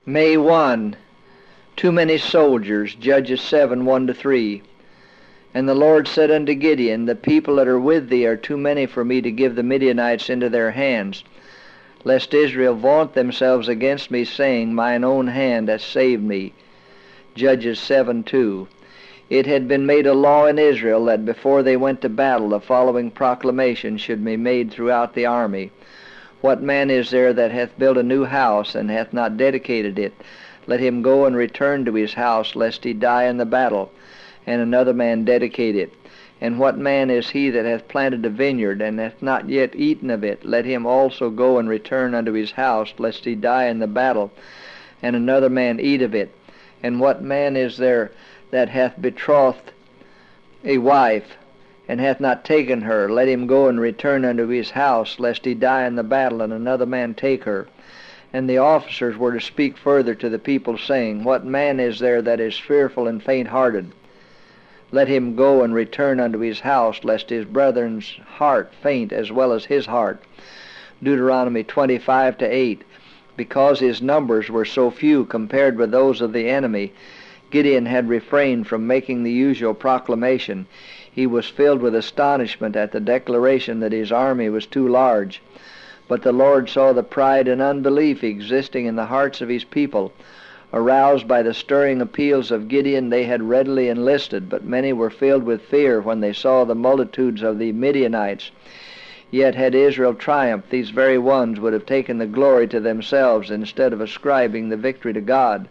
May 1. Too many soldiers. Judges 7, 1-3. And the Lord said unto Gideon, The people that are with thee are too many for me to give the Midianites into their hands, lest Israel vaunt themselves against me, saying, Mine own hand hath saved me. Judges 7:2. It had been made a law in Israel that before they went to battle the following proclamation should be made throughout the army. What man is there that hath built a new house, and hath not dedicated it? Let him go and return to his house, lest he die in the battle, and another man dedicate it. And what man is he that hath planted a vineyard, and hath not yet eaten of it? Let him also go and return unto his house, lest he die in the battle, and another man eat of it. And what man is there that hath betrothed a wife, and hath not taken her? Let him go and return unto his house, lest he die in the battle, and another man take her. And the officers were to speak further to the people, saying, What man is there that is fearful and faint-hearted? Let him go and return unto his house, lest his brethren's heart faint as well as his heart. Deuteronomy 25:8. Because his numbers were so few compared with those of the enemy, Gideon had refrained from making the usual proclamation. He was filled with astonishment at the declaration that his army was too large. But the Lord saw the pride and unbelief existing in the hearts of his people. Aroused by the stirring appeals of Gideon, they had readily enlisted, but many were filled with fear when they saw the multitudes of the Midianites. Yet had Israel triumphed, these very ones would have taken the glory to themselves instead of ascribing the victory to God.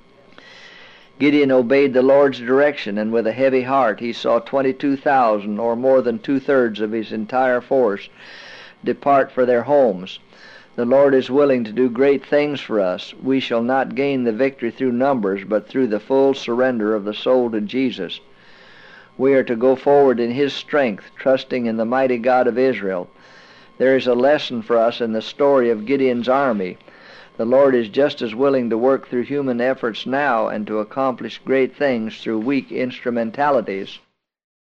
Gideon obeyed the Lord's direction, and with a heavy heart he saw 22,000, or more than two-thirds of his entire force, depart for their homes. The Lord is willing to do great things for us. We shall not gain the victory through numbers, but through the full surrender of the soul to Jesus. We are to go forward in his strength, trusting in the mighty God of Israel. There is a lesson for us in the story of Gideon's army. The Lord is just as willing to work through human efforts now and to accomplish great things through weak instrumentalities.